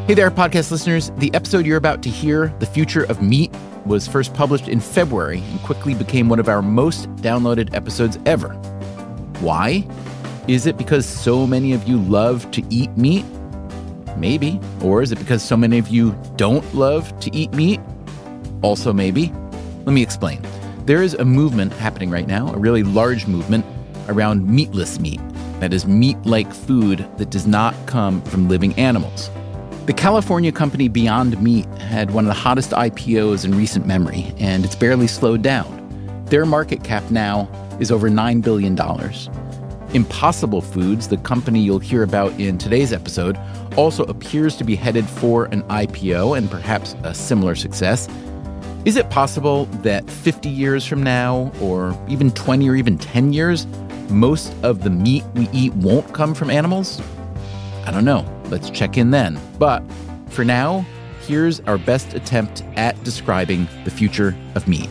Hey there, podcast listeners. The episode you're about to hear, The Future of Meat, was first published in February and quickly became one of our most downloaded episodes ever. Why? Is it because so many of you love to eat meat? Maybe. Or is it because so many of you don't love to eat meat? Also maybe. Let me explain. There is a movement happening right now, a really large movement around meatless meat. That is meat-like food that does not come from living animals. The California company Beyond Meat had one of the hottest IPOs in recent memory, and it's barely slowed down. Their market cap now is over $9 billion. Impossible Foods, the company you'll hear about in today's episode, also appears to be headed for an IPO and perhaps a similar success. Is it possible that 50 years from now, or even 20 or even 10 years, most of the meat we eat won't come from animals? I don't know. Let's check in then. But for now, here's our best attempt at describing the future of meat.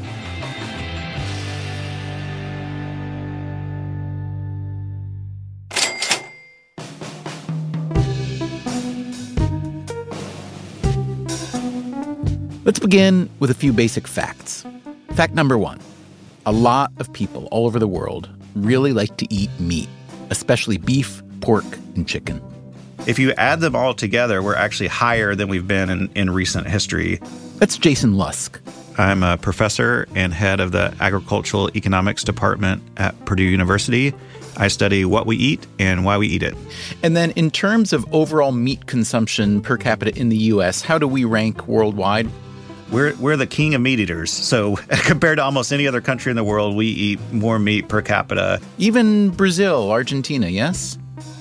Let's begin with a few basic facts. Fact number one, a lot of people all over the world really like to eat meat, especially beef, pork, and chicken. If you add them all together, we're actually higher than we've been in recent history. That's Jason Lusk. I'm a professor and head of the Agricultural Economics Department at Purdue University. I study what we eat and why we eat it. And then in terms of overall meat consumption per capita in the U.S., how do we rank worldwide? We're the king of meat eaters. So compared to almost any other country in the world, we eat more meat per capita. Even Brazil, Argentina, yes?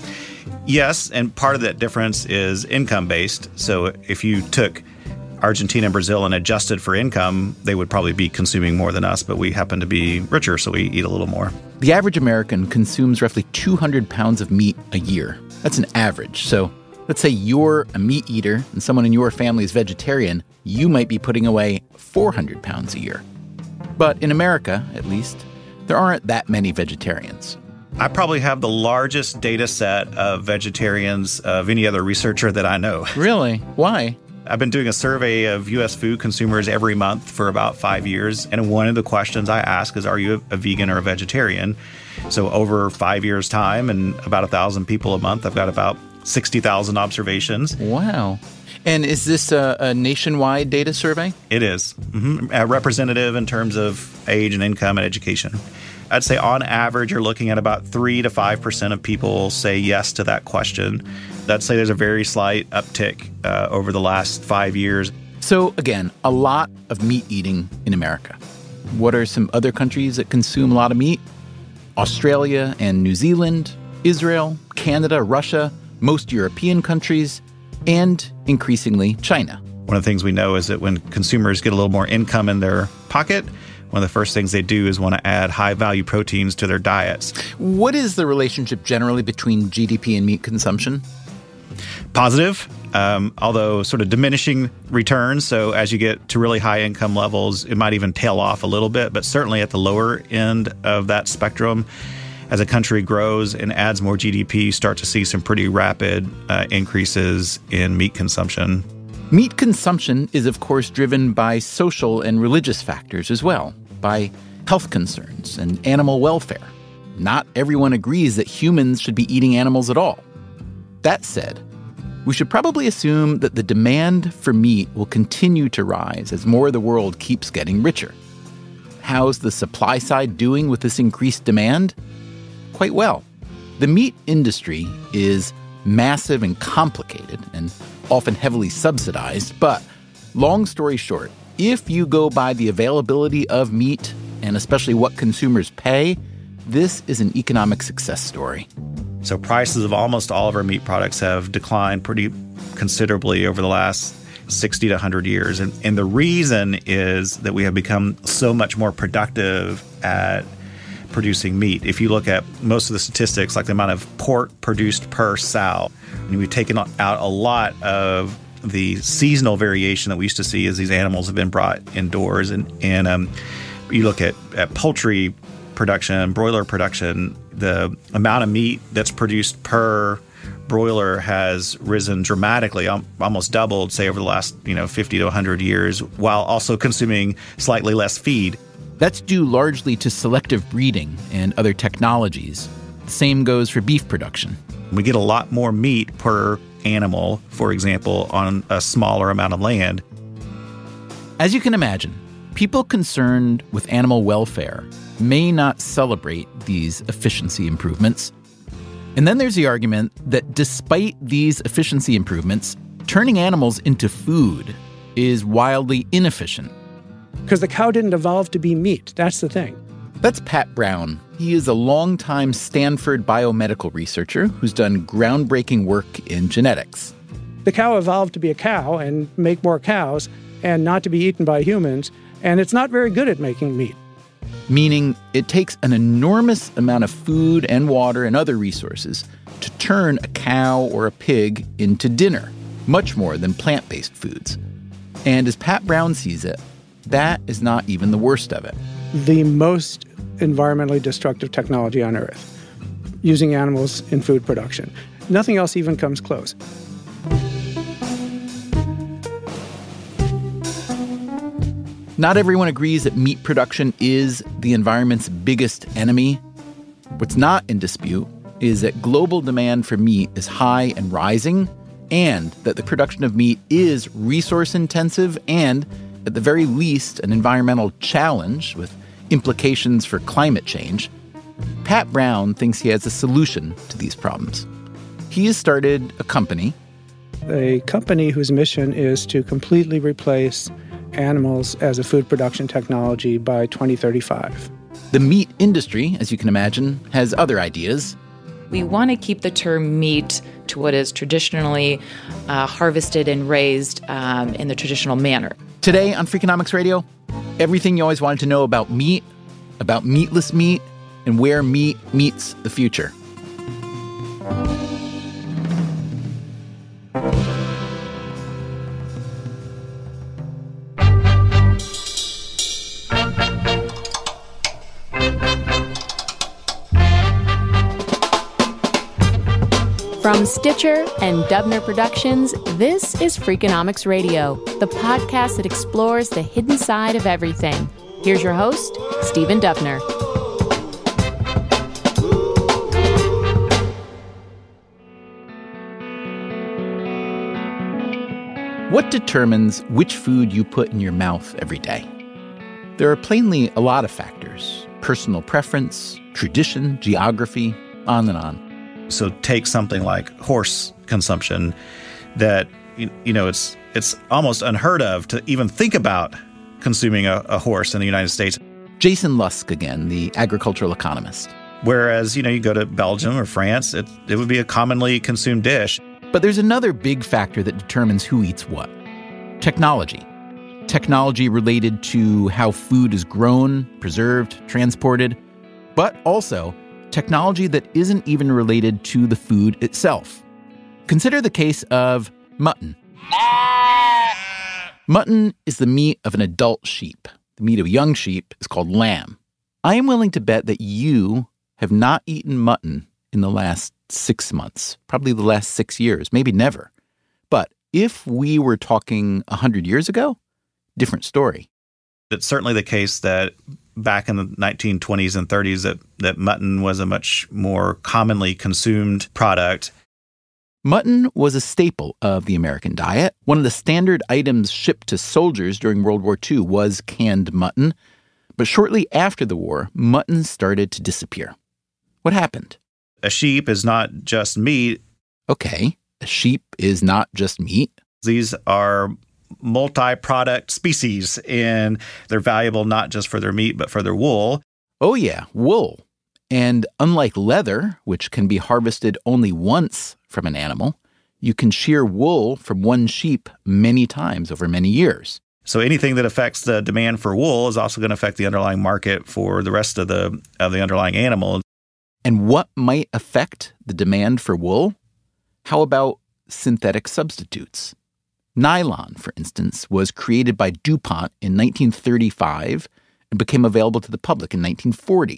Yes, and part of that difference is income-based. So if you took Argentina and Brazil and adjusted for income, they would probably be consuming more than us, but we happen to be richer, so we eat a little more. The average American consumes roughly 200 pounds of meat a year. That's an average. So let's say you're a meat eater and someone in your family is vegetarian, you might be putting away 400 pounds a year. But in America, at least, there aren't that many vegetarians. I probably have the largest data set of vegetarians of any other researcher that I know. Really? Why? I've been doing a survey of U.S. food consumers every month for about 5 years. And one of the questions I ask is, are you a vegan or a vegetarian? So over 5 years' time and about 1,000 people a month, I've got about 60,000 observations. Wow. And is this a nationwide data survey? It is. Representative in terms of age and income and education. I'd say on average, you're looking at about 3 to 5% of people say yes to that question. I'd say there's a very slight uptick over the last 5 years. So again, a lot of meat eating in America. What are some other countries that consume a lot of meat? Australia and New Zealand, Israel, Canada, Russia, most European countries, and increasingly China. One of the things we know is that when consumers get a little more income in their pocket, one of the first things they do is want to add high-value proteins to their diets. What is the relationship generally between GDP and meat consumption? Positive, although sort of diminishing returns. So as you get to really high income levels, it might even tail off a little bit, but certainly at the lower end of that spectrum, as a country grows and adds more GDP, you start to see some pretty rapid increases in meat consumption. Meat consumption is, of course, driven by social and religious factors as well, by health concerns and animal welfare. Not everyone agrees that humans should be eating animals at all. That said, we should probably assume that the demand for meat will continue to rise as more of the world keeps getting richer. How's the supply side doing with this increased demand? Quite well. The meat industry is massive and complicated and often heavily subsidized, but long story short, if you go by the availability of meat, and especially what consumers pay, this is an economic success story. So prices of almost all of our meat products have declined pretty considerably over the last 60 to 100 years. And the reason is that we have become so much more productive at producing meat. If you look at most of the statistics, like the amount of pork produced per sow, and we've taken out a lot of the seasonal variation that we used to see as these animals have been brought indoors. And you look at poultry production, broiler production, the amount of meat that's produced per broiler has risen dramatically, almost doubled, say, over the last 50 to 100 years, while also consuming slightly less feed. That's due largely to selective breeding and other technologies. The same goes for beef production. We get a lot more meat per animal, for example, on a smaller amount of land. As you can imagine, people concerned with animal welfare may not celebrate these efficiency improvements. And then there's the argument that despite these efficiency improvements, turning animals into food is wildly inefficient. Because the cow didn't evolve to be meat. That's the thing. That's Pat Brown. He is a longtime Stanford biomedical researcher who's done groundbreaking work in genetics. The cow evolved to be a cow and make more cows and not to be eaten by humans, and it's not very good at making meat. Meaning it takes an enormous amount of food and water and other resources to turn a cow or a pig into dinner, much more than plant-based foods. And as Pat Brown sees it, that is not even the worst of it. The most environmentally destructive technology on Earth, using animals in food production. Nothing else even comes close. Not everyone agrees that meat production is the environment's biggest enemy. What's not in dispute is that global demand for meat is high and rising, and that the production of meat is resource-intensive and, at the very least, an environmental challenge with implications for climate change. Pat Brown thinks he has a solution to these problems. He has started a company whose mission is to completely replace animals as a food production technology by 2035. The meat industry, as you can imagine, has other ideas. We want to keep the term meat to what is traditionally harvested and raised in the traditional manner. Today on Freakonomics Radio, everything you always wanted to know about meat, about meatless meat, and where meat meets the future. From Stitcher and Dubner Productions, this is Freakonomics Radio, the podcast that explores the hidden side of everything. Here's your host, Stephen Dubner. What determines which food you put in your mouth every day? There are plainly a lot of factors: personal preference, tradition, geography, on and on. So take something like horse consumption that, it's almost unheard of to even think about consuming a horse in the United States. Jason Lusk again, the agricultural economist. Whereas, you go to Belgium or France, it would be a commonly consumed dish. But there's another big factor that determines who eats what. Technology. Technology related to how food is grown, preserved, transported, but also technology that isn't even related to the food itself. Consider the case of mutton. Mutton is the meat of an adult sheep. The meat of a young sheep is called lamb. I am willing to bet that you have not eaten mutton in the last 6 months, probably the last 6 years, maybe never. But if we were talking 100 years ago, different story. It's certainly the case that back in the 1920s and 30s that mutton was a much more commonly consumed product. Mutton was a staple of the American diet. One of the standard items shipped to soldiers during World War II was canned mutton. But shortly after the war, mutton started to disappear. What happened? A sheep is not just meat. Okay, a sheep is not just meat. These are multi-product species, and they're valuable not just for their meat, but for their wool. Oh yeah, wool. And unlike leather, which can be harvested only once from an animal, you can shear wool from one sheep many times over many years. So anything that affects the demand for wool is also going to affect the underlying market for the rest of the underlying animal. And what might affect the demand for wool? How about synthetic substitutes? Nylon, for instance, was created by DuPont in 1935 and became available to the public in 1940.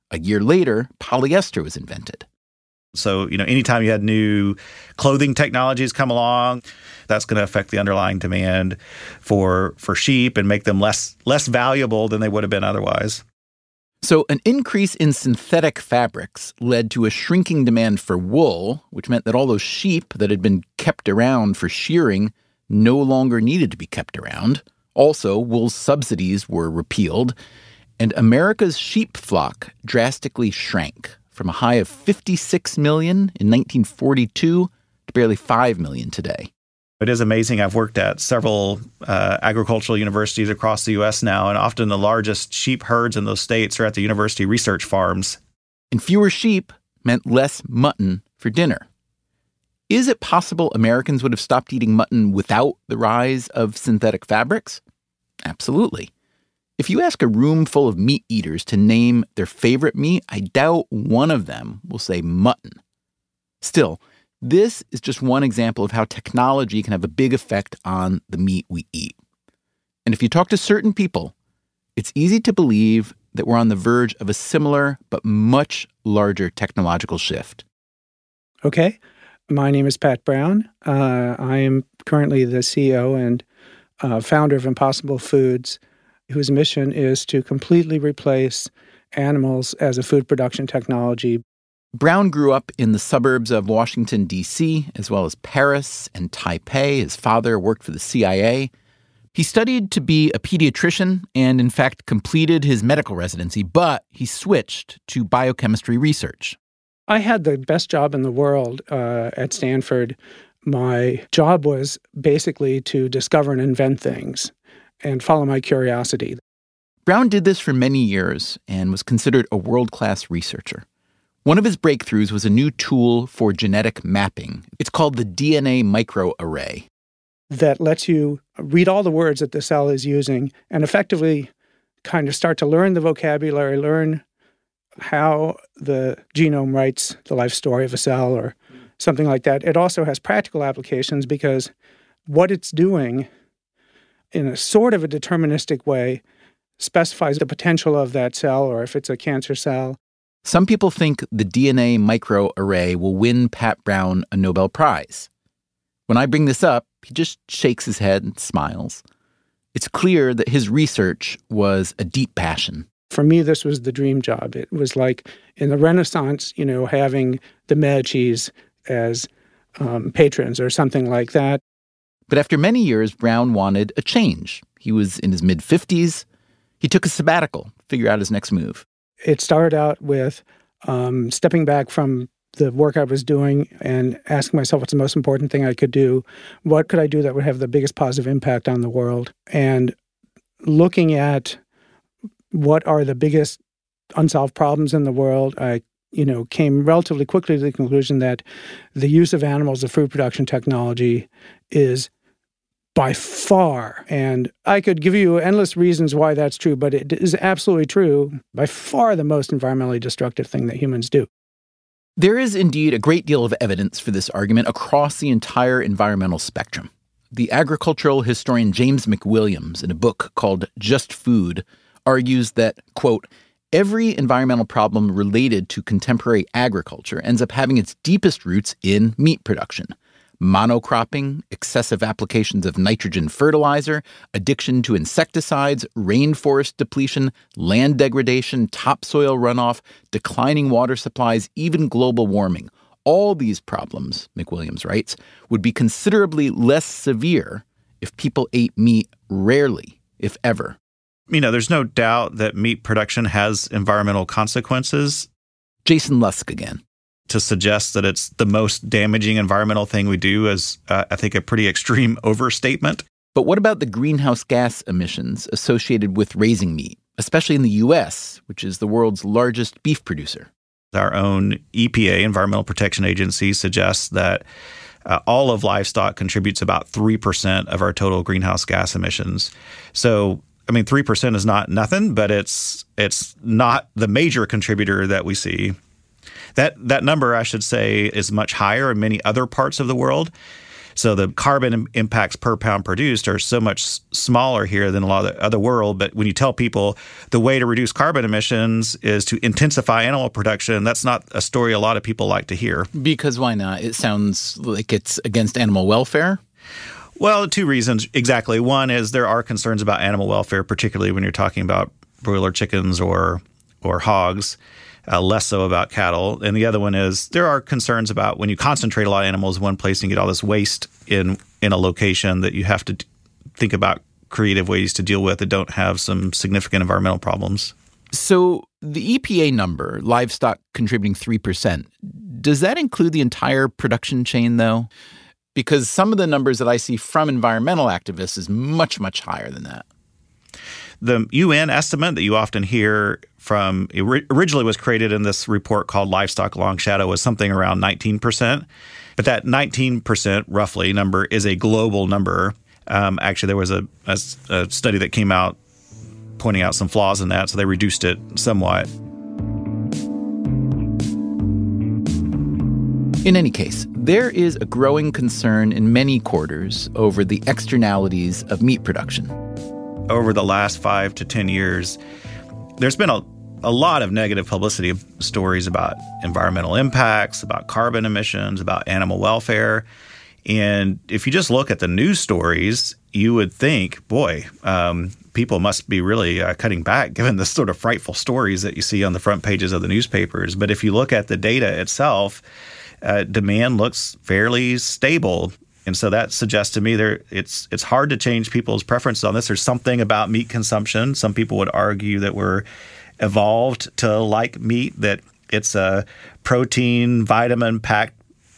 A year later, polyester was invented. So, anytime you had new clothing technologies come along, that's going to affect the underlying demand for sheep and make them less valuable than they would have been otherwise. So an increase in synthetic fabrics led to a shrinking demand for wool, which meant that all those sheep that had been kept around for shearing no longer needed to be kept around. Also, wool subsidies were repealed, and America's sheep flock drastically shrank from a high of 56 million in 1942 to barely 5 million today. It is amazing. I've worked at several agricultural universities across the U.S. now, and often the largest sheep herds in those states are at the university research farms. And fewer sheep meant less mutton for dinner. Is it possible Americans would have stopped eating mutton without the rise of synthetic fabrics? Absolutely. If you ask a room full of meat eaters to name their favorite meat, I doubt one of them will say mutton. Still, this is just one example of how technology can have a big effect on the meat we eat. And if you talk to certain people, it's easy to believe that we're on the verge of a similar but much larger technological shift. Okay. My name is Pat Brown. I am currently the CEO and founder of Impossible Foods, whose mission is to completely replace animals as a food production technology. Brown grew up in the suburbs of Washington, D.C., as well as Paris and Taipei. His father worked for the CIA. He studied to be a pediatrician and, in fact, completed his medical residency, but he switched to biochemistry research. I had the best job in the world at Stanford. My job was basically to discover and invent things and follow my curiosity. Brown did this for many years and was considered a world-class researcher. One of his breakthroughs was a new tool for genetic mapping. It's called the DNA microarray. That lets you read all the words that the cell is using and effectively kind of start to learn the vocabulary, learn how the genome writes the life story of a cell or something like that. It also has practical applications because what it's doing in a sort of a deterministic way specifies the potential of that cell, or if it's a cancer cell. Some people think the DNA microarray will win Pat Brown a Nobel Prize. When I bring this up, he just shakes his head and smiles. It's clear that his research was a deep passion. For me, this was the dream job. It was like in the Renaissance, having the Medicis as patrons or something like that. But after many years, Brown wanted a change. He was in his mid-50s. He took a sabbatical to figure out his next move. It started out with stepping back from the work I was doing and asking myself what's the most important thing I could do. What could I do that would have the biggest positive impact on the world? And looking at what are the biggest unsolved problems in the world, I came relatively quickly to the conclusion that the use of animals as food production technology is by far, and I could give you endless reasons why that's true, but it is absolutely true, by far the most environmentally destructive thing that humans do. There is indeed a great deal of evidence for this argument across the entire environmental spectrum. The agricultural historian James McWilliams, in a book called Just Food, argues that, quote, every environmental problem related to contemporary agriculture ends up having its deepest roots in meat production. Monocropping, excessive applications of nitrogen fertilizer, addiction to insecticides, rainforest depletion, land degradation, topsoil runoff, declining water supplies, even global warming. All these problems, McWilliams writes, would be considerably less severe if people ate meat rarely, if ever. There's no doubt that meat production has environmental consequences. Jason Lusk again. To suggest that it's the most damaging environmental thing we do is, I think, a pretty extreme overstatement. But what about the greenhouse gas emissions associated with raising meat, especially in the U.S., which is the world's largest beef producer? Our own EPA, Environmental Protection Agency, suggests that all of livestock contributes about 3% of our total greenhouse gas emissions. So, 3% is not nothing, but it's not the major contributor that we see. That number, I should say, is much higher in many other parts of the world. So the carbon impacts per pound produced are so much smaller here than a lot of the other world. But when you tell people the way to reduce carbon emissions is to intensify animal production, that's not a story a lot of people like to hear. Because why not? It sounds like it's against animal welfare. Well, two reasons, exactly. One is there are concerns about animal welfare, particularly when you're talking about broiler chickens or hogs, less so about cattle. And the other one is there are concerns about when you concentrate a lot of animals in one place and get all this waste in a location that you have to think about creative ways to deal with that don't have some significant environmental problems. So the EPA number, livestock contributing 3%, does that include the entire production chain, though? Because some of the numbers that I see from environmental activists is much, much higher than that. The UN estimate that you often hear from originally was created in this report called Livestock Long Shadow was something around 19%. But that 19% roughly number is a global number. Actually, there was a study that came out pointing out some flaws in that, so they reduced it somewhat. In any case, there is a growing concern in many quarters over the externalities of meat production. Over the last 5 to 10 years, there's been a lot of negative publicity stories about environmental impacts, about carbon emissions, about animal welfare. And if you just look at the news stories, you would think, boy, people must be really cutting back given the sort of frightful stories that you see on the front pages of the newspapers. But if you look at the data itself, demand looks fairly stable. And so that suggests to me it's hard to change people's preferences on this. There's something about meat consumption. Some people would argue that we're evolved to like meat, that it's a protein, vitamin-packed,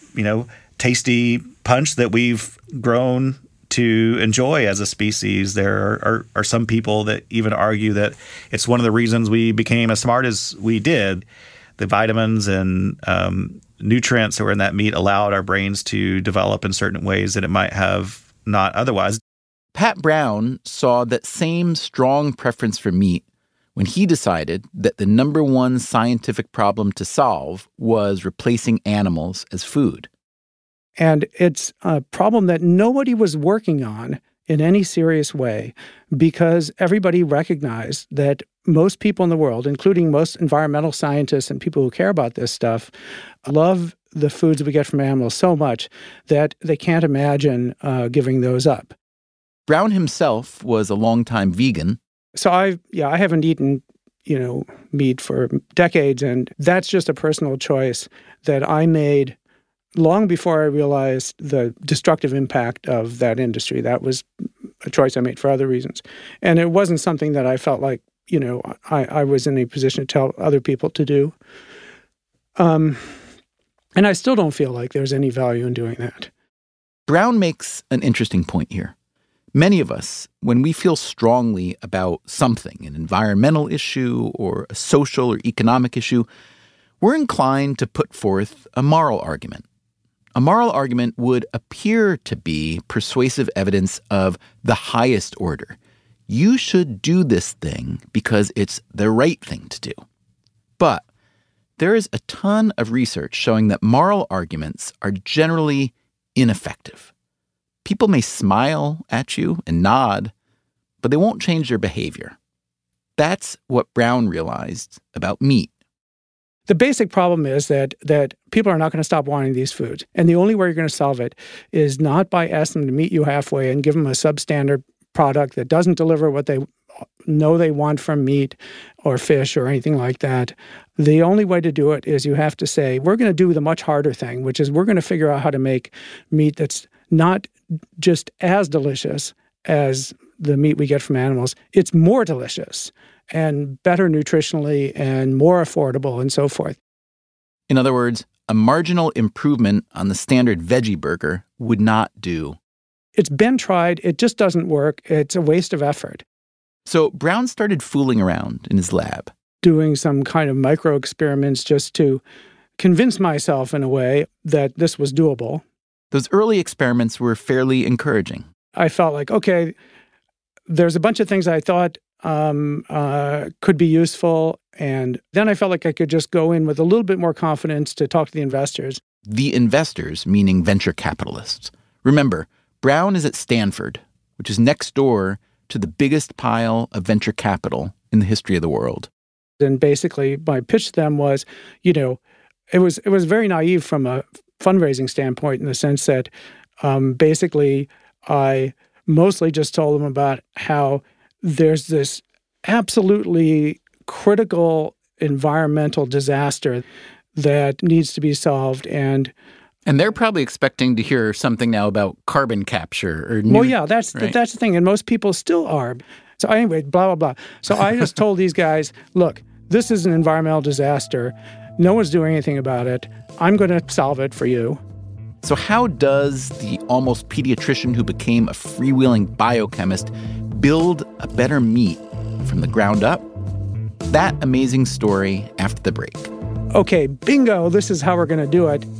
tasty punch that we've grown to enjoy as a species. There are some people that even argue that it's one of the reasons we became as smart as we did. The vitamins and nutrients that were in that meat allowed our brains to develop in certain ways that it might have not otherwise. Pat Brown saw that same strong preference for meat when he decided that the number one scientific problem to solve was replacing animals as food. And it's a problem that nobody was working on in any serious way because everybody recognized that most people in the world, including most environmental scientists and people who care about this stuff, love the foods we get from animals so much that they can't imagine giving those up. Brown himself was a longtime vegan. So I haven't eaten, meat for decades, and that's just a personal choice that I made long before I realized the destructive impact of that industry. That was a choice I made for other reasons. And it wasn't something that I felt like, I was in a position to tell other people to do. And I still don't feel like there's any value in doing that. Brown makes an interesting point here. Many of us, when we feel strongly about something, an environmental issue or a social or economic issue, we're inclined to put forth a moral argument. A moral argument would appear to be persuasive evidence of the highest order. You should do this thing because it's the right thing to do. But there is a ton of research showing that moral arguments are generally ineffective. People may smile at you and nod, but they won't change their behavior. That's what Brown realized about meat. The basic problem is that people are not going to stop wanting these foods. And the only way you're going to solve it is not by asking them to meet you halfway and give them a substandard product that doesn't deliver what they know they want from meat or fish or anything like that. The only way to do it is you have to say, we're going to do the much harder thing, which is we're going to figure out how to make meat that's not just as delicious as the meat we get from animals. It's more delicious and better nutritionally and more affordable and so forth. In other words, a marginal improvement on the standard veggie burger would not do. It's been tried. It just doesn't work. It's a waste of effort. So Brown started fooling around in his lab, doing some kind of micro experiments just to convince myself in a way that this was doable. Those early experiments were fairly encouraging. I felt like, okay, there's a bunch of things I thought could be useful. And then I felt like I could just go in with a little bit more confidence to talk to the investors. The investors, meaning venture capitalists, Remember, Brown is at Stanford, which is next door to the biggest pile of venture capital in the history of the world. And basically, my pitch to them was, it was very naive from a fundraising standpoint in the sense that basically I mostly just told them about how there's this absolutely critical environmental disaster that needs to be solved. And they're probably expecting to hear something now about carbon capture or well, yeah, that's the thing. And most people still are. So anyway, blah, blah, blah. So I just told these guys, look, this is an environmental disaster. No one's doing anything about it. I'm going to solve it for you. So how does the almost pediatrician who became a freewheeling biochemist build a better meat from the ground up? That amazing story after the break. Okay, bingo, this is how we're going to do it.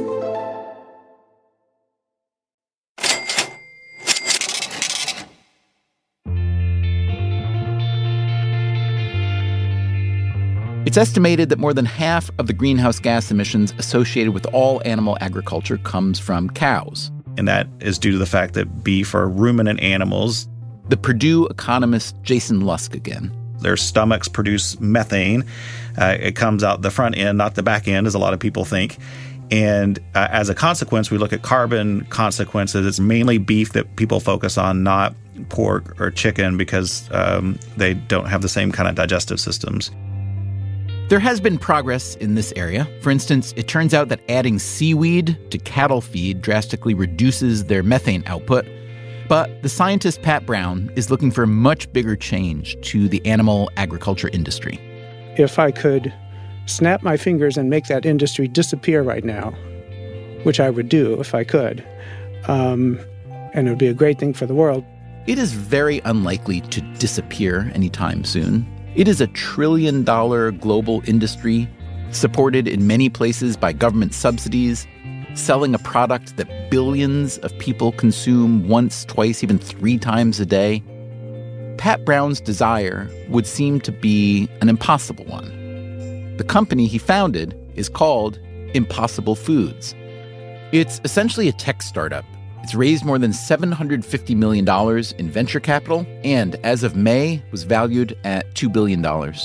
It's estimated that more than half of the greenhouse gas emissions associated with all animal agriculture comes from cows. And that is due to the fact that beef are ruminant animals. The Purdue economist Jason Lusk again. Their stomachs produce methane. It comes out the front end, not the back end, as a lot of people think. And as a consequence, we look at carbon consequences. It's mainly beef that people focus on, not pork or chicken, because they don't have the same kind of digestive systems. There has been progress in this area. For instance, it turns out that adding seaweed to cattle feed drastically reduces their methane output. But the scientist Pat Brown is looking for a much bigger change to the animal agriculture industry. If I could snap my fingers and make that industry disappear right now, which I would do if I could, and it would be a great thing for the world. It is very unlikely to disappear anytime soon. It is a $1 trillion global industry, supported in many places by government subsidies, selling a product that billions of people consume once, twice, even 3 times a day. Pat Brown's desire would seem to be an impossible one. The company he founded is called Impossible Foods. It's essentially a tech startup. It's raised more than $750 million in venture capital, and as of May, was valued at $2 billion.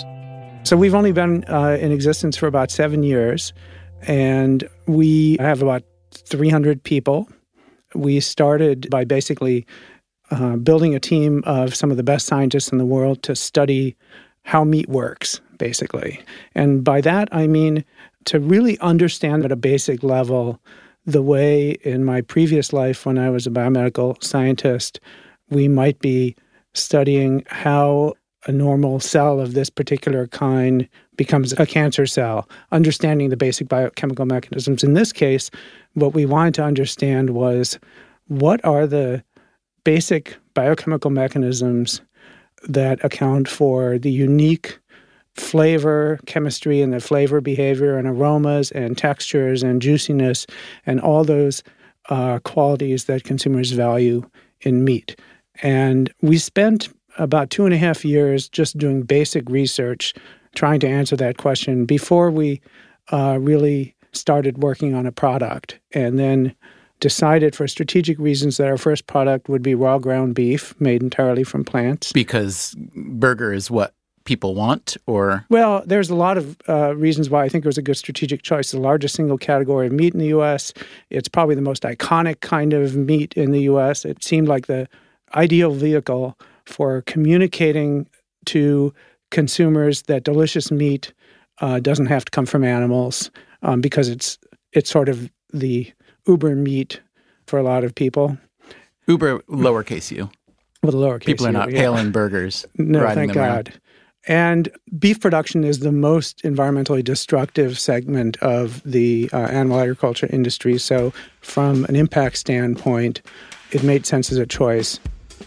So we've only been in existence for about 7 years, and we have about 300 people. We started by basically building a team of some of the best scientists in the world to study how meat works, basically. And by that, I mean to really understand at a basic level the way in my previous life when I was a biomedical scientist, we might be studying how a normal cell of this particular kind becomes a cancer cell, understanding the basic biochemical mechanisms. In this case, what we wanted to understand was what are the basic biochemical mechanisms that account for the unique flavor chemistry and the flavor behavior and aromas and textures and juiciness and all those qualities that consumers value in meat. And we spent about 2.5 years just doing basic research trying to answer that question before we really started working on a product, and then decided for strategic reasons that our first product would be raw ground beef made entirely from plants. Because burger is what people want, or? Well, there's a lot of reasons why I think it was a good strategic choice. The largest single category of meat in the U.S. It's probably the most iconic kind of meat in the U.S. It seemed like the ideal vehicle for communicating to consumers that delicious meat doesn't have to come from animals, because it's sort of the Uber meat for a lot of people. Uber lowercase u. With a lowercase People are not u, hailing burgers. No, riding thank them God. Around. And beef production is the most environmentally destructive segment of the animal agriculture industry. So from an impact standpoint, it made sense as a choice.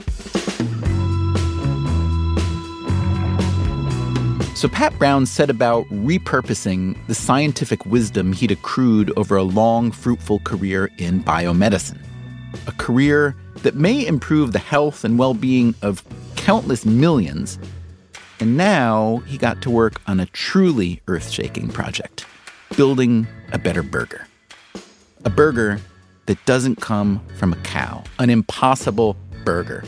So Pat Brown set about repurposing the scientific wisdom he'd accrued over a long, fruitful career in biomedicine. A career that may improve the health and well-being of countless millions. And now he got to work on a truly earth-shaking project, building a better burger. A burger that doesn't come from a cow, an impossible burger.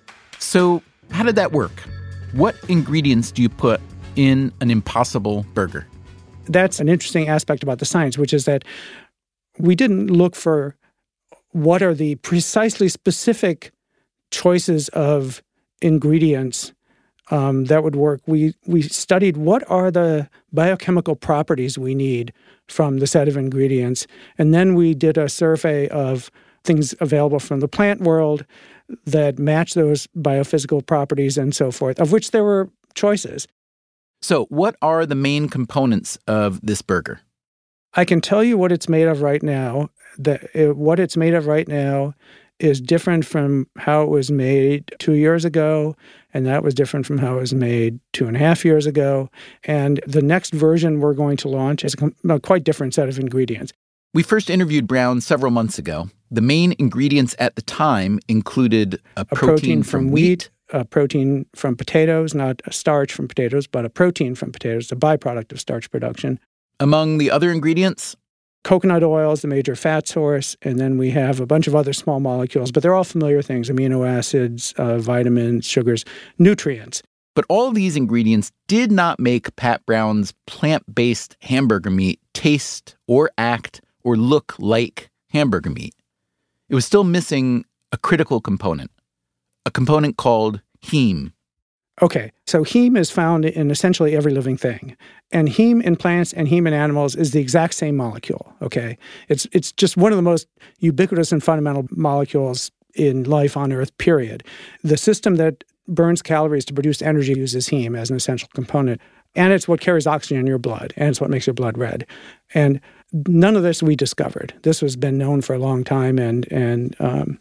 So how did that work? What ingredients do you put in an impossible burger? That's an interesting aspect about the science, which is that we didn't look for what are the precisely specific choices of ingredients that would work. We studied what are the biochemical properties we need from the set of ingredients, and then we did a survey of things available from the plant world that match those biophysical properties and so forth, of which there were choices. So what are the main components of this burger? I can tell you what it's made of right now. What it's made of right now is different from how it was made 2 years ago, and that was different from how it was made 2.5 years ago. And the next version we're going to launch is a quite different set of ingredients. We first interviewed Brown several months ago. The main ingredients at the time included a protein from wheat, a protein from potatoes, not a starch from potatoes, but a protein from potatoes, a byproduct of starch production. Among the other ingredients, coconut oil is the major fat source, and then we have a bunch of other small molecules, but they're all familiar things: amino acids, vitamins, sugars, nutrients. But all of these ingredients did not make Pat Brown's plant-based hamburger meat taste or act or look like hamburger meat. It was still missing a critical component, a component called heme. Okay, so heme is found in essentially every living thing. And heme in plants and heme in animals is the exact same molecule, okay? It's just one of the most ubiquitous and fundamental molecules in life on Earth, period. The system that burns calories to produce energy uses heme as an essential component. And it's what carries oxygen in your blood, and it's what makes your blood red. And none of this we discovered. This has been known for a long time, and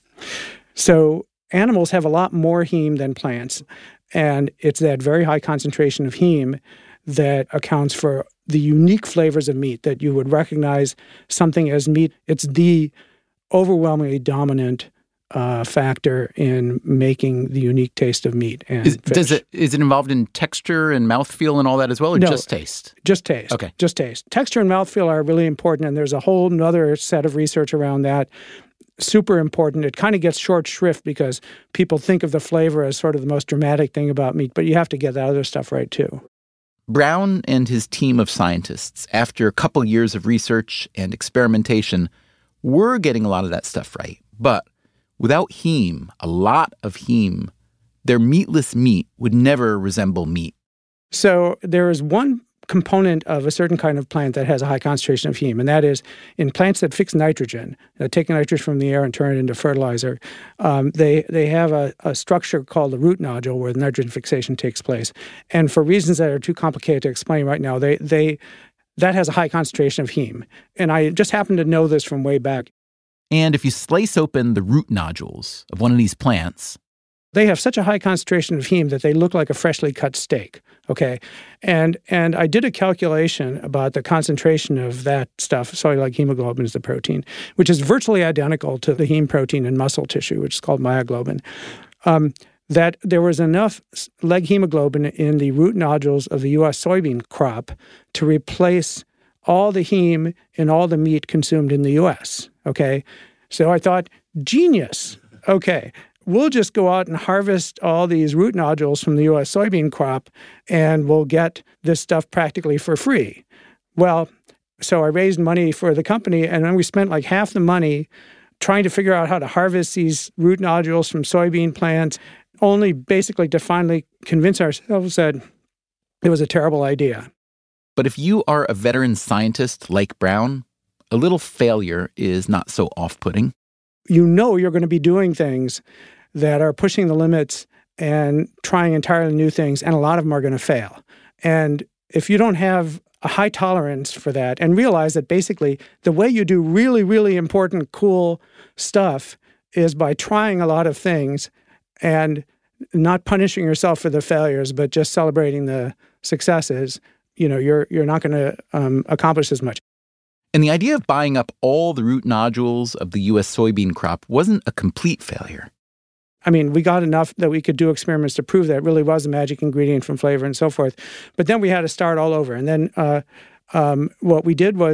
so animals have a lot more heme than plants. And it's that very high concentration of heme that accounts for the unique flavors of meat that you would recognize something as meat. It's the overwhelmingly dominant factor in making the unique taste of meat and fish. Is it involved in texture and mouthfeel and all that as well, or No, just taste? Just taste. Okay. Just taste. Texture and mouthfeel are really important, and there's a whole other set of research around that. Super important. It kind of gets short shrift because people think of the flavor as sort of the most dramatic thing about meat, but you have to get that other stuff right too. Brown and his team of scientists, after a couple years of research and experimentation, were getting a lot of that stuff right. But without heme, a lot of heme, their meatless meat would never resemble meat. So there is one component of a certain kind of plant that has a high concentration of heme, and that is in plants that fix nitrogen, take nitrogen from the air and turn it into fertilizer. They have a structure called the root nodule where the nitrogen fixation takes place. And for reasons that are too complicated to explain right now, that has a high concentration of heme. And I just happen to know this from way back. And if you slice open the root nodules of one of these plants, they have such a high concentration of heme that they look like a freshly cut steak, okay? And I did a calculation about the concentration of that stuff, cellulose hemoglobin is the protein, which is virtually identical to the heme protein in muscle tissue, which is called myoglobin, that there was enough leg hemoglobin in the root nodules of the U.S. soybean crop to replace all the heme in all the meat consumed in the U.S., okay? So I thought, genius, okay. We'll just go out and harvest all these root nodules from the U.S. soybean crop, and we'll get this stuff practically for free. Well, so I raised money for the company, and then we spent like half the money trying to figure out how to harvest these root nodules from soybean plants, only basically to finally convince ourselves that it was a terrible idea. But if you are a veteran scientist like Brown, a little failure is not so off-putting. You know you're going to be doing things that are pushing the limits and trying entirely new things, and a lot of them are going to fail. And if you don't have a high tolerance for that and realize that basically the way you do really, really important, cool stuff is by trying a lot of things and not punishing yourself for the failures, but just celebrating the successes, you're not going to accomplish as much. And the idea of buying up all the root nodules of the U.S. soybean crop wasn't a complete failure. I mean, we got enough that we could do experiments to prove that it really was a magic ingredient from flavor and so forth. But then we had to start all over. And then what we did was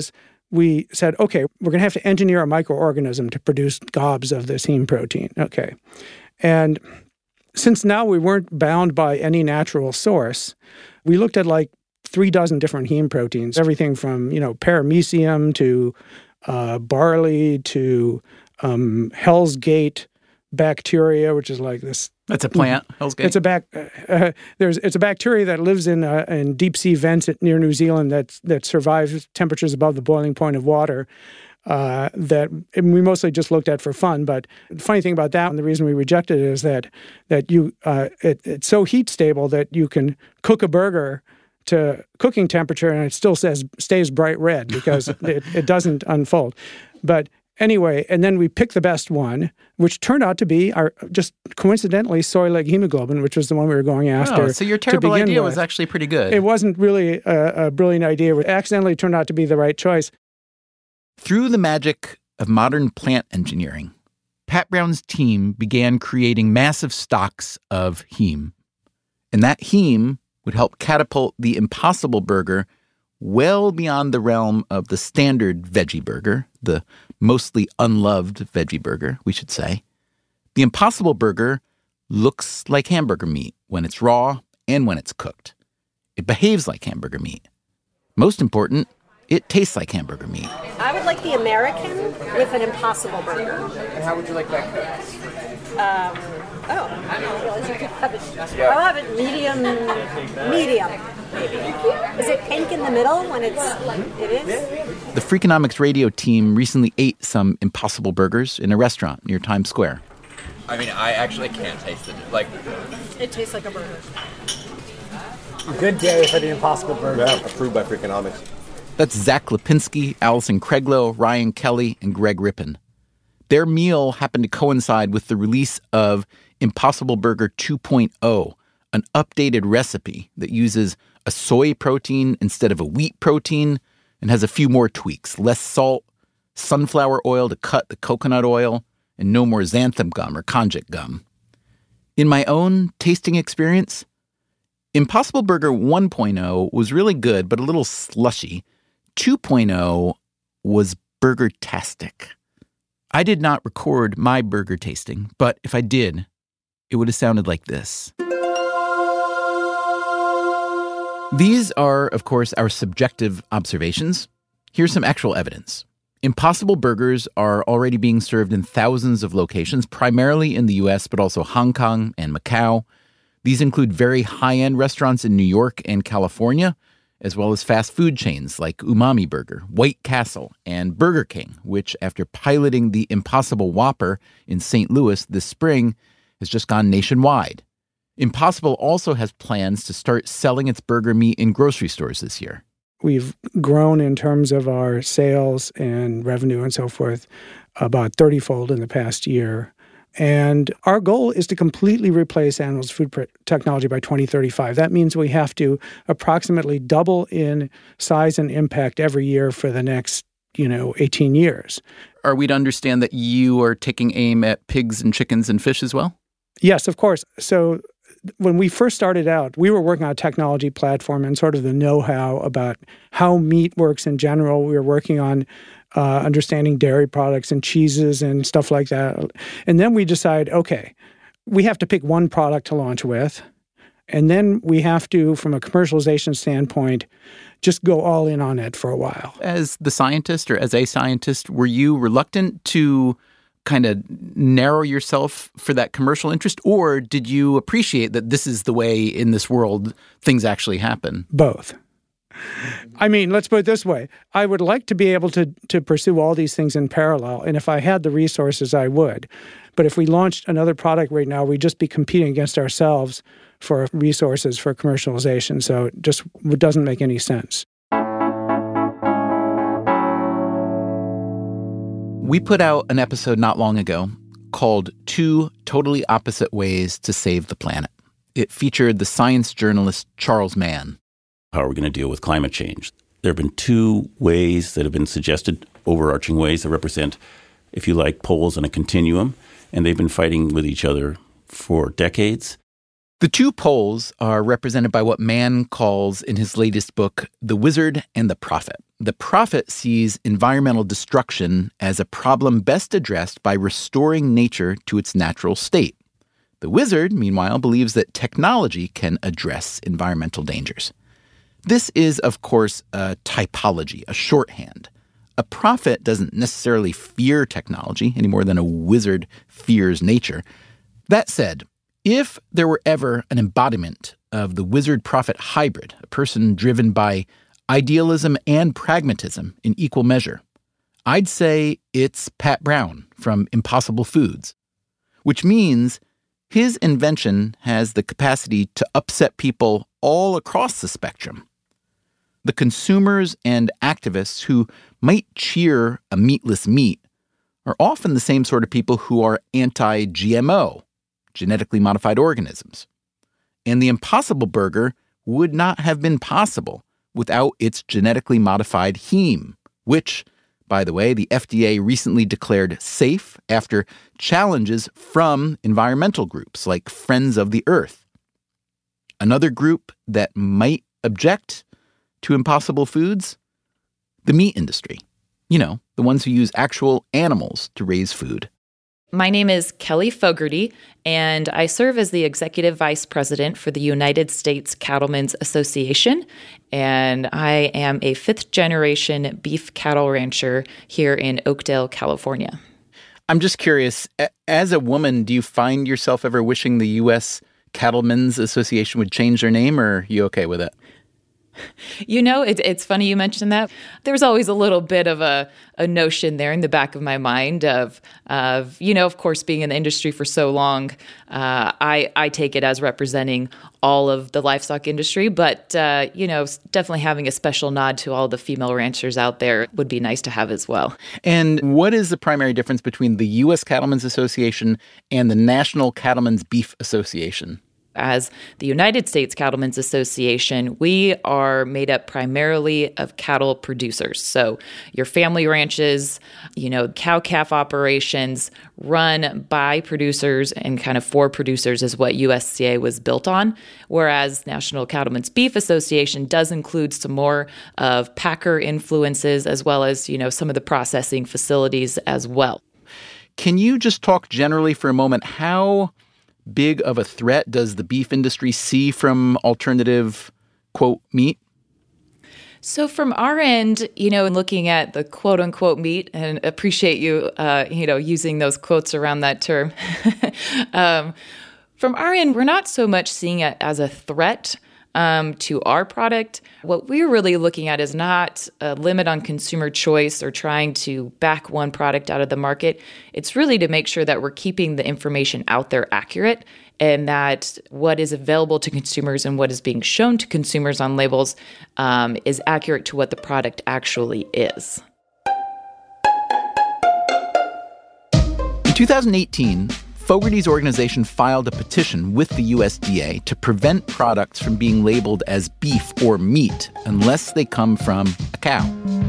we said, okay, we're going to have to engineer a microorganism to produce gobs of this heme protein. Okay. And since now we weren't bound by any natural source, we looked at like 36 different heme proteins, everything from, paramecium to barley to Hell's Gate bacteria, which is like this. That's a plant, Hell's Gate. It's a bacteria that lives in deep sea vents near New Zealand that survives temperatures above the boiling point of water. That we mostly just looked at for fun. But the funny thing about that, and the reason we rejected it, is that it's so heat stable that you can cook a burger to cooking temperature and it still stays bright red because it doesn't unfold. But anyway, and then we picked the best one, which turned out to be just coincidentally soy-like hemoglobin, which was the one we were going after. Oh, so your terrible idea was actually pretty good. It wasn't really a brilliant idea. It accidentally turned out to be the right choice. Through the magic of modern plant engineering, Pat Brown's team began creating massive stocks of heme. And that heme would help catapult the Impossible Burger well beyond the realm of the standard veggie burger, the mostly unloved veggie burger, we should say. The Impossible Burger looks like hamburger meat when it's raw and when it's cooked. It behaves like hamburger meat. Most important, it tastes like hamburger meat. I would like the American with an Impossible Burger. And how would you like that cooked? I didn't realize you could have it. I'll have it medium, maybe. Is it pink in the middle when it is? The Freakonomics Radio team recently ate some Impossible Burgers in a restaurant near Times Square. I mean, I actually can't taste it. It tastes like a burger. Good day for the Impossible Burger. Yeah, approved by Freakonomics. That's Zach Lipinski, Allison Craiglow, Ryan Kelly, and Greg Rippin. Their meal happened to coincide with the release of Impossible Burger 2.0, an updated recipe that uses a soy protein instead of a wheat protein and has a few more tweaks: less salt, sunflower oil to cut the coconut oil, and no more xanthan gum or konjac gum. In my own tasting experience, Impossible Burger 1.0 was really good, but a little slushy. 2.0 was burger-tastic. I did not record my burger tasting, but if I did, it would have sounded like this. These are, of course, our subjective observations. Here's some actual evidence. Impossible Burgers are already being served in thousands of locations, primarily in the U.S., but also Hong Kong and Macau. These include very high-end restaurants in New York and California, as well as fast food chains like Umami Burger, White Castle, and Burger King, which, after piloting the Impossible Whopper in St. Louis this spring, has just gone nationwide. Impossible also has plans to start selling its burger meat in grocery stores this year. We've grown in terms of our sales and revenue and so forth about 30-fold in the past year. And our goal is to completely replace animals' food technology by 2035. That means we have to approximately double in size and impact every year for the next, 18 years. Are we to understand that you are taking aim at pigs and chickens and fish as well? Yes, of course. So when we first started out, we were working on a technology platform and sort of the know-how about how meat works in general. We were working on understanding dairy products and cheeses and stuff like that. And then we decide, okay, we have to pick one product to launch with. And then we have to, from a commercialization standpoint, just go all in on it for a while. As the scientist or as a scientist, were you reluctant to kind of narrow yourself for that commercial interest? Or did you appreciate that this is the way in this world things actually happen? Both. I mean, let's put it this way. I would like to be able to pursue all these things in parallel. And if I had the resources, I would. But if we launched another product right now, we'd just be competing against ourselves for resources for commercialization. So it just doesn't make any sense. We put out an episode not long ago called Two Totally Opposite Ways to Save the Planet. It featured the science journalist Charles Mann. How are we going to deal with climate change? There have been two ways that have been suggested, overarching ways that represent, if you like, poles in a continuum, and they've been fighting with each other for decades. The two poles are represented by what Mann calls in his latest book, The Wizard and the Prophet. The prophet sees environmental destruction as a problem best addressed by restoring nature to its natural state. The wizard, meanwhile, believes that technology can address environmental dangers. This is, of course, a typology, a shorthand. A prophet doesn't necessarily fear technology any more than a wizard fears nature. That said, if there were ever an embodiment of the wizard-prophet hybrid, a person driven by idealism and pragmatism in equal measure, I'd say it's Pat Brown from Impossible Foods, which means his invention has the capacity to upset people all across the spectrum. The consumers and activists who might cheer a meatless meat are often the same sort of people who are anti-GMO, genetically modified organisms. And the Impossible Burger would not have been possible without its genetically modified heme, which, by the way, the FDA recently declared safe after challenges from environmental groups like Friends of the Earth. Another group that might object to Impossible Foods? The meat industry. You know, the ones who use actual animals to raise food. My name is Kelly Fogarty, and I serve as the Executive Vice President for the United States Cattlemen's Association, and I am a fifth-generation beef cattle rancher here in Oakdale, California. I'm just curious, as a woman, do you find yourself ever wishing the U.S. Cattlemen's Association would change their name, or are you okay with it? You know, it's funny you mentioned that. There's always a little bit of a notion there in the back of my mind of you know, of course, being in the industry for so long, I take it as representing all of the livestock industry. But, you know, definitely having a special nod to all the female ranchers out there would be nice to have as well. And what is the primary difference between the U.S. Cattlemen's Association and the National Cattlemen's Beef Association? As the United States Cattlemen's Association, we are made up primarily of cattle producers. So your family ranches, you know, cow-calf operations run by producers and kind of for producers is what USCA was built on. Whereas National Cattlemen's Beef Association does include some more of packer influences as well as, you know, some of the processing facilities as well. Can you just talk generally for a moment how big of a threat does the beef industry see from alternative, quote, meat? So from our end, you know, in looking at the quote unquote meat, and appreciate you, you know, using those quotes around that term. From our end, we're not so much seeing it as a threat to our product. What we're really looking at is not a limit on consumer choice or trying to back one product out of the market. It's really to make sure that we're keeping the information out there accurate and that what is available to consumers and what is being shown to consumers on labels is accurate to what the product actually is. In 2018, Fogarty's organization filed a petition with the USDA to prevent products from being labeled as beef or meat unless they come from a cow.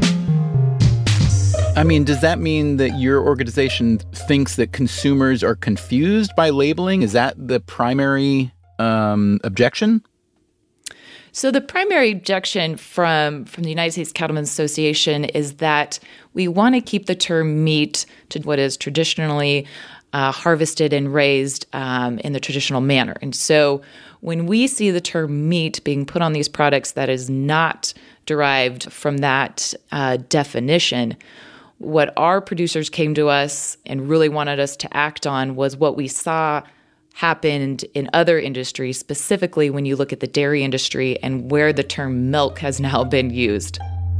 I mean, does that mean that your organization thinks that consumers are confused by labeling? Is that the primary objection? So the primary objection from the United States Cattlemen's Association is that we want to keep the term meat to what is traditionally harvested and raised in the traditional manner. And so when we see the term meat being put on these products that is not derived from that definition, what our producers came to us and really wanted us to act on was what we saw happened in other industries, specifically when you look at the dairy industry and where the term milk has now been used.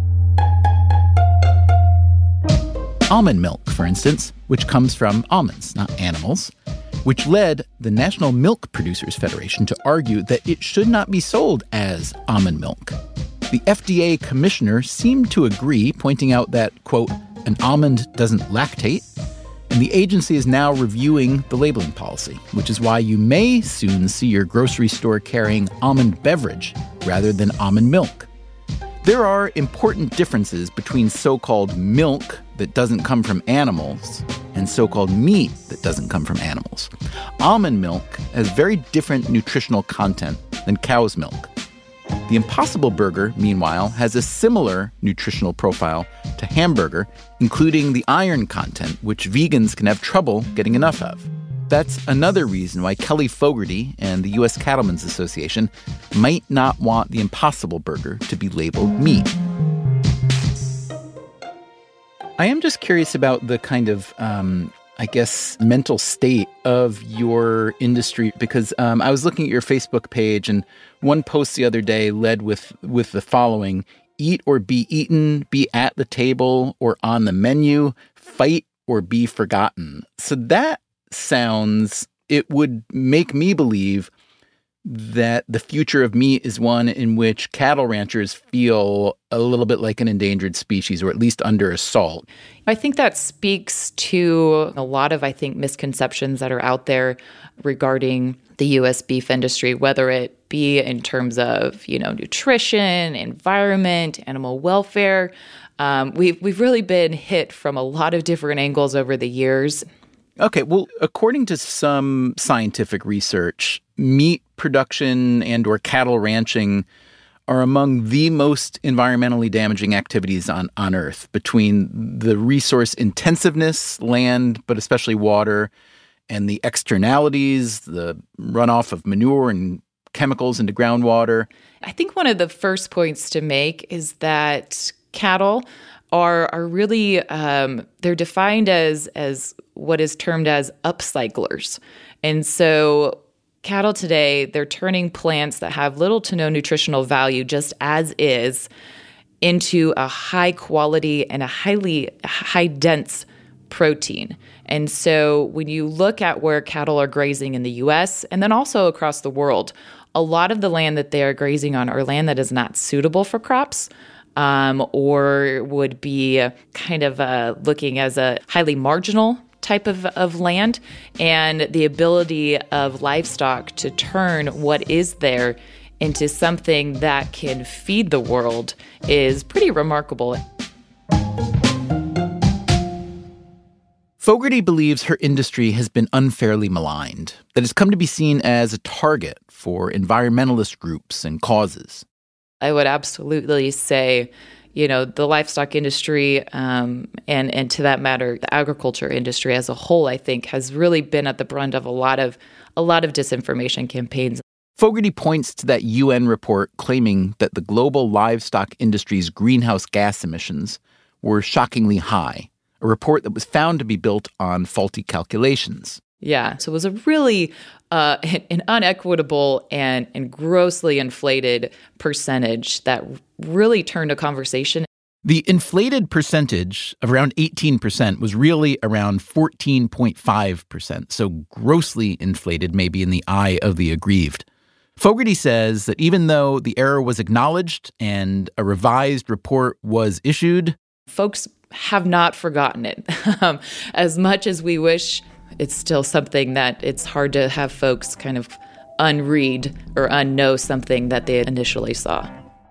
Almond milk, for instance, which comes from almonds, not animals, which led the National Milk Producers Federation to argue that it should not be sold as almond milk. The FDA commissioner seemed to agree, pointing out that, quote, an almond doesn't lactate, and the agency is now reviewing the labeling policy, which is why you may soon see your grocery store carrying almond beverage rather than almond milk. There are important differences between so-called milk that doesn't come from animals and so-called meat that doesn't come from animals. Almond milk has very different nutritional content than cow's milk. The Impossible Burger, meanwhile, has a similar nutritional profile to hamburger, including the iron content, which vegans can have trouble getting enough of. That's another reason why Kelly Fogarty and the U.S. Cattlemen's Association might not want the Impossible Burger to be labeled meat. I am just curious about the kind of, mental state of your industry, because I was looking at your Facebook page, and one post the other day led with the following: eat or be eaten, be at the table or on the menu, fight or be forgotten. So that sounds, it would make me believe that the future of meat is one in which cattle ranchers feel a little bit like an endangered species, or at least under assault. I think that speaks to a lot of, misconceptions that are out there regarding the U.S. beef industry, whether it be in terms of, nutrition, environment, animal welfare. We've really been hit from a lot of different angles over the years. Okay, well, according to some scientific research, meat production and or cattle ranching are among the most environmentally damaging activities on Earth, between the resource intensiveness, land, but especially water, and the externalities, the runoff of manure and chemicals into groundwater. I think one of the first points to make is that cattle are really, they're defined as what is termed as upcyclers. And so cattle today, they're turning plants that have little to no nutritional value just as is into a high quality and a high dense protein. And so when you look at where cattle are grazing in the U.S. and then also across the world, a lot of the land that they are grazing on are land that is not suitable for crops, or would be kind of looking as a highly marginal type of land. And the ability of livestock to turn what is there into something that can feed the world is pretty remarkable. Fogarty believes her industry has been unfairly maligned, that it's come to be seen as a target for environmentalist groups and causes. I would absolutely say, the livestock industry and to that matter, the agriculture industry as a whole, I think, has really been at the brunt of a lot of disinformation campaigns. Fogarty points to that UN report claiming that the global livestock industry's greenhouse gas emissions were shockingly high, a report that was found to be built on faulty calculations. Yeah, so it was a really an unequitable and grossly inflated percentage that really turned a conversation. The inflated percentage of around 18% was really around 14.5%, so grossly inflated maybe in the eye of the aggrieved. Fogarty says that even though the error was acknowledged and a revised report was issued, folks have not forgotten it. As much as we wish, it's still something that it's hard to have folks kind of unread or unknow something that they initially saw.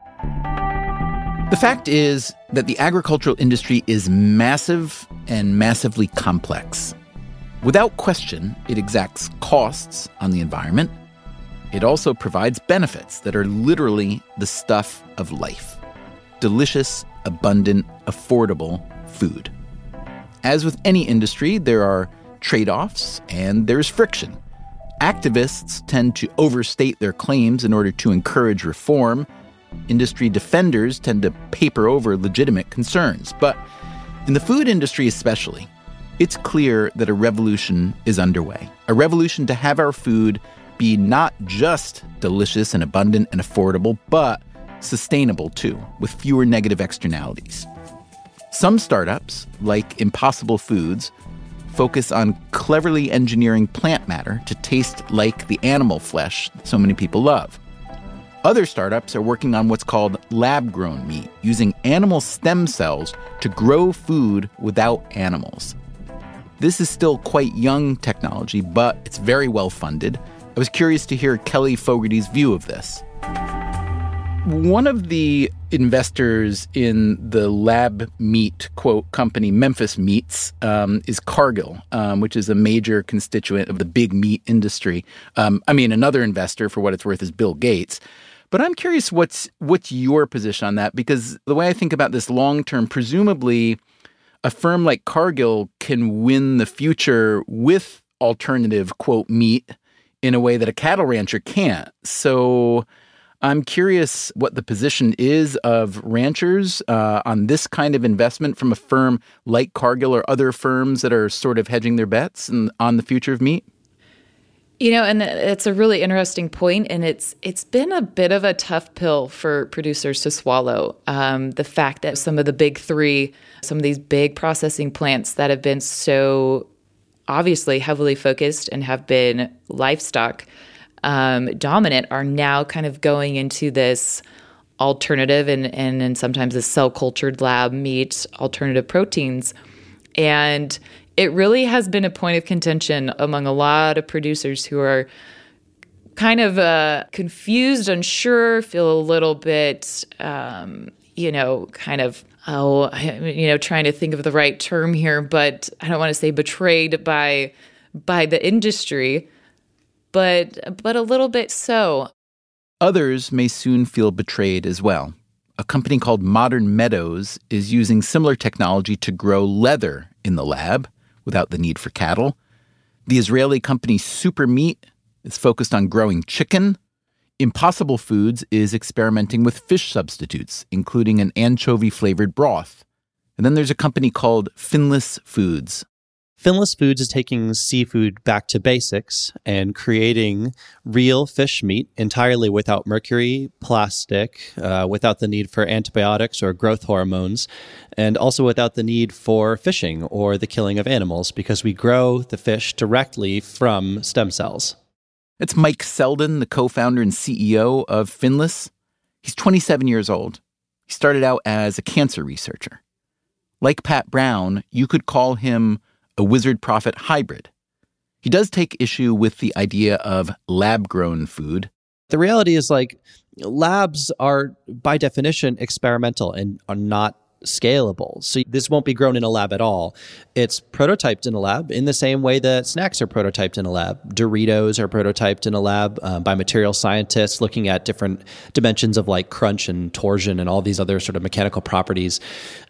The fact is that the agricultural industry is massive and massively complex. Without question, it exacts costs on the environment. It also provides benefits that are literally the stuff of life. Delicious, abundant, affordable food. As with any industry, there are trade-offs and there's friction. Activists tend to overstate their claims in order to encourage reform. Industry defenders tend to paper over legitimate concerns. But in the food industry especially, it's clear that a revolution is underway. A revolution to have our food be not just delicious and abundant and affordable, but sustainable too, with fewer negative externalities. Some startups, like Impossible Foods, focus on cleverly engineering plant matter to taste like the animal flesh that so many people love. Other startups are working on what's called lab-grown meat, using animal stem cells to grow food without animals. This is still quite young technology, but it's very well funded. I was curious to hear Kelly Fogarty's view of this. One of the investors in the lab meat, quote, company Memphis Meats is Cargill, which is a major constituent of the big meat industry. Another investor, for what it's worth, is Bill Gates. But I'm curious what's your position on that? Because the way I think about this long term, presumably a firm like Cargill can win the future with alternative, quote, meat in a way that a cattle rancher can't. So I'm curious what the position is of ranchers on this kind of investment from a firm like Cargill or other firms that are sort of hedging their bets on the future of meat. And it's a really interesting point, and it's been a bit of a tough pill for producers to swallow. The fact that some of the big three, some of these big processing plants that have been so obviously heavily focused and have been livestock dominant are now kind of going into this alternative and sometimes a cell-cultured lab meat, alternative proteins. And it really has been a point of contention among a lot of producers who are kind of confused, unsure, feel a little bit, trying to think of the right term here, but I don't want to say betrayed by the industry, but a little bit so. Others may soon feel betrayed as well. A company called Modern Meadows is using similar technology to grow leather in the lab without the need for cattle. The Israeli company Super Meat is focused on growing chicken. Impossible Foods is experimenting with fish substitutes, including an anchovy-flavored broth. And then there's a company called Finless Foods. Finless Foods is taking seafood back to basics and creating real fish meat entirely without mercury, plastic, without the need for antibiotics or growth hormones, and also without the need for fishing or the killing of animals, because we grow the fish directly from stem cells. It's Mike Selden, the co-founder and CEO of Finless. He's 27 years old. He started out as a cancer researcher. Like Pat Brown, you could call him a wizard-prophet hybrid. He does take issue with the idea of lab-grown food. The reality is, labs are, by definition, experimental and are not scalable. So this won't be grown in a lab at all. It's prototyped in a lab in the same way that snacks are prototyped in a lab. Doritos are prototyped in a lab by material scientists looking at different dimensions of crunch and torsion and all these other sort of mechanical properties.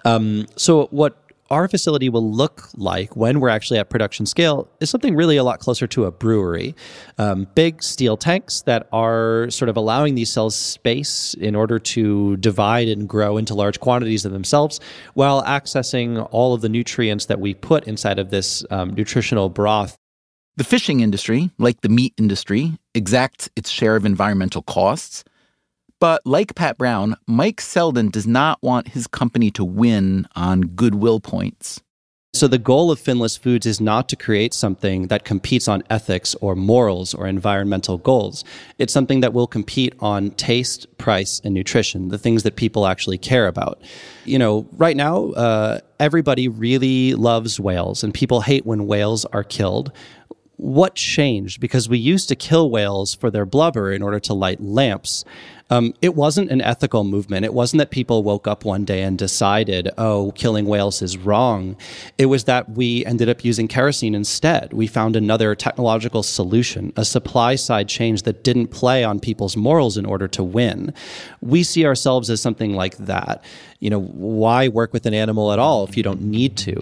So what our facility will look like when we're actually at production scale is something really a lot closer to a brewery. Big steel tanks that are sort of allowing these cells space in order to divide and grow into large quantities of themselves while accessing all of the nutrients that we put inside of this nutritional broth. The fishing industry, like the meat industry, exacts its share of environmental costs. But like Pat Brown, Mike Selden does not want his company to win on goodwill points. So the goal of Finless Foods is not to create something that competes on ethics or morals or environmental goals. It's something that will compete on taste, price, and nutrition, the things that people actually care about. Right now, everybody really loves whales, and people hate when whales are killed. What changed? Because we used to kill whales for their blubber in order to light lamps. It wasn't an ethical movement. It wasn't that people woke up one day and decided, killing whales is wrong. It was that we ended up using kerosene instead. We found another technological solution, a supply side change that didn't play on people's morals in order to win. We see ourselves as something like that. Why work with an animal at all if you don't need to?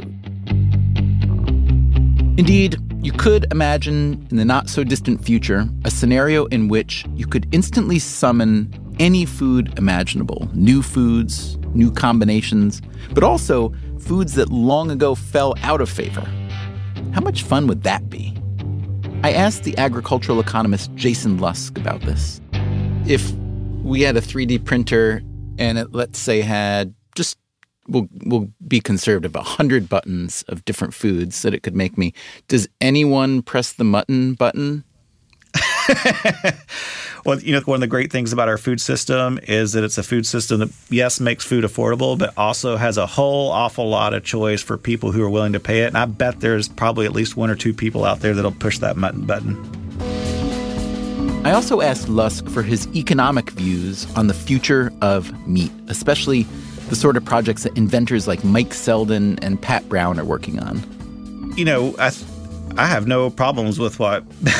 Indeed, you could imagine in the not-so-distant future a scenario in which you could instantly summon any food imaginable, new foods, new combinations, but also foods that long ago fell out of favor. How much fun would that be? I asked the agricultural economist Jason Lusk about this. If we had a 3D printer and it, let's say, had just We'll be conservative, 100 buttons of different foods that it could make me. Does anyone press the mutton button? Well, one of the great things about our food system is that it's a food system that, yes, makes food affordable, but also has a whole awful lot of choice for people who are willing to pay it. And I bet there's probably at least one or two people out there that'll push that mutton button. I also asked Lusk for his economic views on the future of meat, especially the sort of projects that inventors like Mike Selden and Pat Brown are working on. I have no problems with what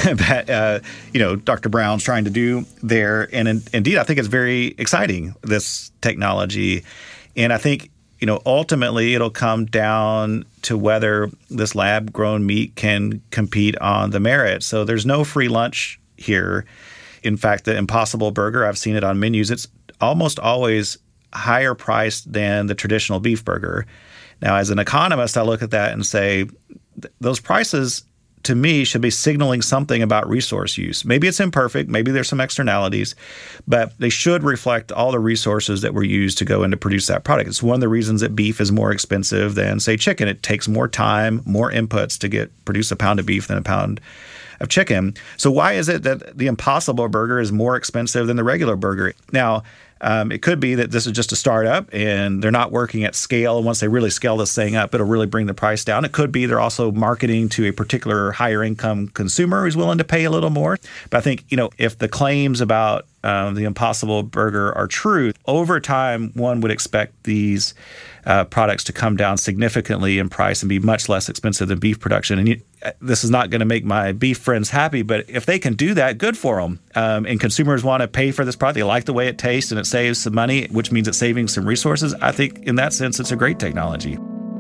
Dr. Brown's trying to do there. And indeed, I think it's very exciting, this technology. And I think, ultimately it'll come down to whether this lab-grown meat can compete on the merit. So there's no free lunch here. In fact, the Impossible Burger, I've seen it on menus, it's almost always higher priced than the traditional beef burger. Now, as an economist, I look at that and say, those prices, to me, should be signaling something about resource use. Maybe it's imperfect, maybe there's some externalities, but they should reflect all the resources that were used to go in to produce that product. It's one of the reasons that beef is more expensive than, say, chicken. It takes more time, more inputs to produce a pound of beef than a pound of chicken. So why is it that the Impossible Burger is more expensive than the regular burger? Now, it could be that this is just a startup and they're not working at scale. And once they really scale this thing up, it'll really bring the price down. It could be they're also marketing to a particular higher income consumer who's willing to pay a little more. But I think, if the claims about the Impossible Burger are true, over time, one would expect these products to come down significantly in price and be much less expensive than beef production. And this is not going to make my beef friends happy, but if they can do that, good for them. And consumers want to pay for this product. They like the way it tastes and it saves some money, which means it's saving some resources. I think in that sense, it's a great technology.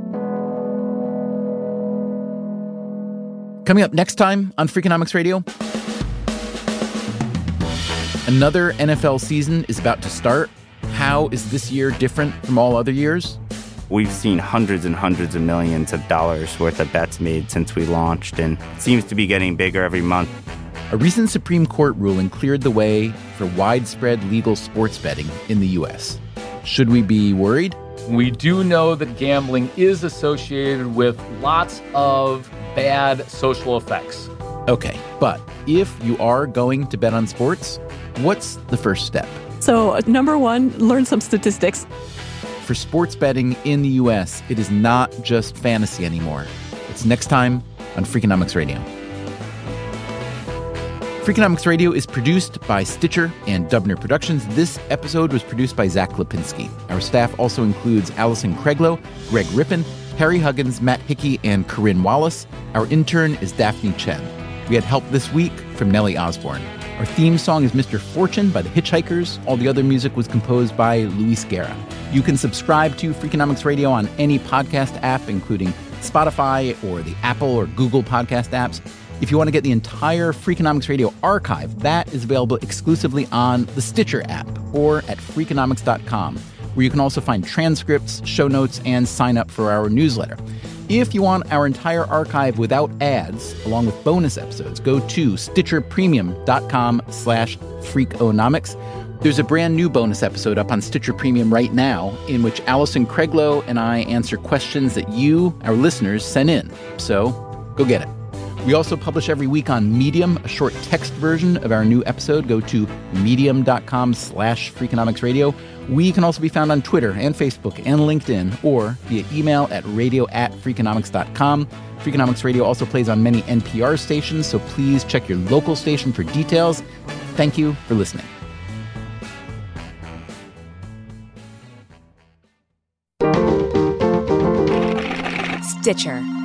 Coming up next time on Freakonomics Radio, another NFL season is about to start. How is this year different from all other years? We've seen hundreds and hundreds of millions of dollars worth of bets made since we launched, and it seems to be getting bigger every month. A recent Supreme Court ruling cleared the way for widespread legal sports betting in the U.S. Should we be worried? We do know that gambling is associated with lots of bad social effects. Okay, but if you are going to bet on sports, what's the first step? So, number one, learn some statistics. For sports betting in the U.S., it is not just fantasy anymore. It's next time on Freakonomics Radio. Freakonomics Radio is produced by Stitcher and Dubner Productions. This episode was produced by Zach Lipinski. Our staff also includes Allison Craiglow, Greg Rippin, Harry Huggins, Matt Hickey, and Corinne Wallace. Our intern is Daphne Chen. We had help this week from Nellie Osborne. Our theme song is Mr. Fortune by the Hitchhikers. All the other music was composed by Luis Guerra. You can subscribe to Freakonomics Radio on any podcast app, including Spotify or the Apple or Google podcast apps. If you want to get the entire Freakonomics Radio archive, that is available exclusively on the Stitcher app or at Freakonomics.com, where you can also find transcripts, show notes, and sign up for our newsletter. If you want our entire archive without ads, along with bonus episodes, go to StitcherPremium.com/Freakonomics. There's a brand new bonus episode up on Stitcher Premium right now in which Allison Craiglow and I answer questions that you, our listeners, sent in. So go get it. We also publish every week on Medium, a short text version of our new episode. Go to medium.com/Freakonomicsradio. We can also be found on Twitter and Facebook and LinkedIn or via email at radio@freakonomics.com. Freakonomics Radio also plays on many NPR stations, so please check your local station for details. Thank you for listening. Stitcher.